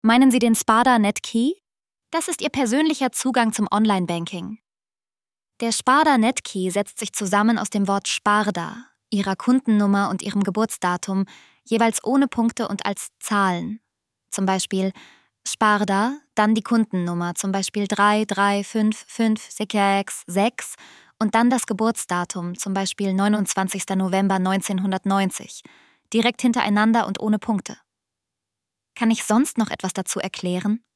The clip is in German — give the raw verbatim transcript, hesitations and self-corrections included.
Meinen Sie den Sparda Netkey? Das ist Ihr persönlicher Zugang zum Online-Banking. Der Sparda Netkey setzt sich zusammen aus dem Wort Sparda, Ihrer Kundennummer und Ihrem Geburtsdatum, jeweils ohne Punkte und als Zahlen. Zum Beispiel Sparda, dann die Kundennummer, zum Beispiel drei drei fünf fünf sechs sechs und dann das Geburtsdatum, zum Beispiel neunundzwanzigster November neunzehnhundertneunzig, direkt hintereinander und ohne Punkte. Kann ich sonst noch etwas dazu erklären?